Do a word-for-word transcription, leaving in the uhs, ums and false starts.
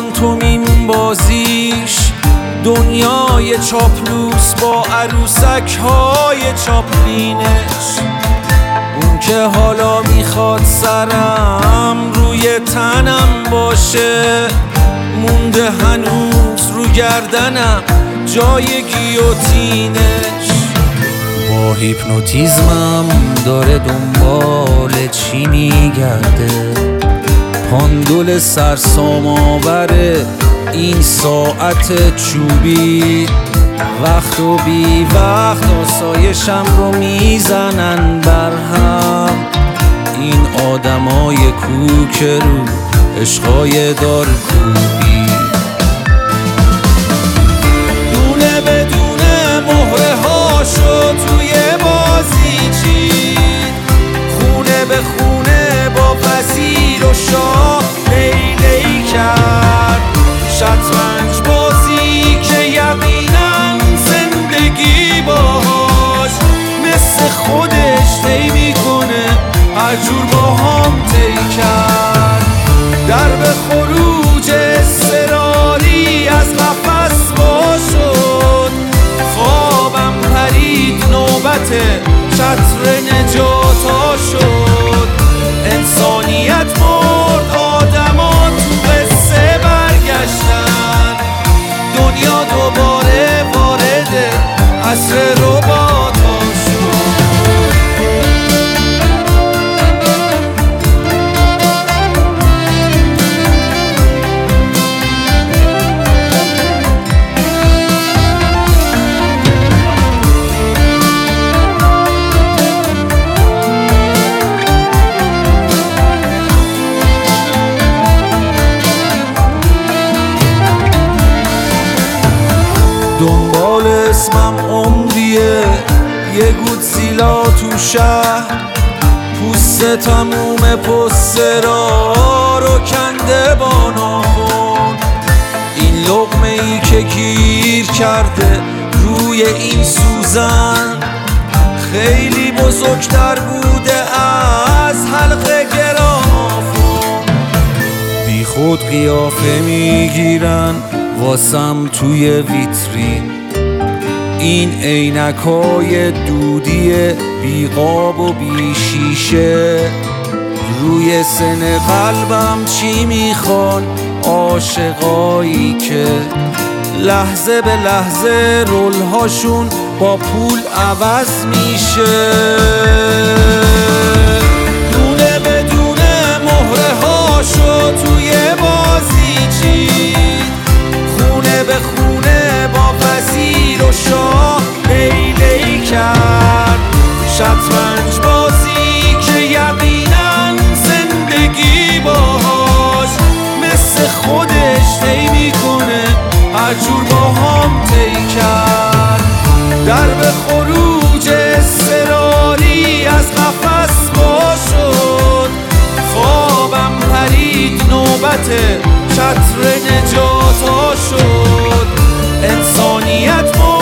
پانتومین بازیش دنیای چاپلوس با عروسک های چاپلینش. اون که حالا میخواد سرم روی تنم باشه، مونده هنوز رو گردنم جای گیوتینش. با هیپنوتیزمم داره دنبال چی میگرده، پاندول سرسام آوره این ساعت چوبی. وقت و بی وقت آسایشم رو میزنن برهم، این آدمای کوک رو عشقای دار کوبی. دونه بدونه مهره هاشو توی بازی چید، خونه به خونه با وزیر و شاه لیلی کرد. شطرنج بازی که یقینا زندگی باهاش مثل خودش طی میکنه، هر جور با هم طی کرد. در به خروج اضطراری از قفس وا شد، خوابم پرید نوبت چتر نجاتا شد. انسانیت مرد، آدما تو قصه برگشتن، دنیا دوباره وارد عصر رباتا شد. دنبال اسمم عمریه، یه گودزیلا تو شهر، پوست تموم پسترا رو کنده با ناخن. این لقمه ای که گیر کرده روی این سوزن، خیلی بزرگتر بوده از حلقه گرافون. بی خود قیافه میگیرن واسم توی ویترین، این عینکای دودی بی قاب و بی شیشه. روی سن قلبم چی میخوان عاشقایی که لحظه به لحظه رولهاشون با پول عوض میشه. دونه بدونه مهره هاشو توی بازی چید، خونه به خونه با وزیر و شاه لیلی کرد. شطرنج بازی که یقینا زندگی باهاش مثل خودش طی میکنه، هر جور با هم طی کرد. در به خروج اضطراری از قفس وا شد، خوابم پرید نوبت چتر نجاتا شد. انسانیت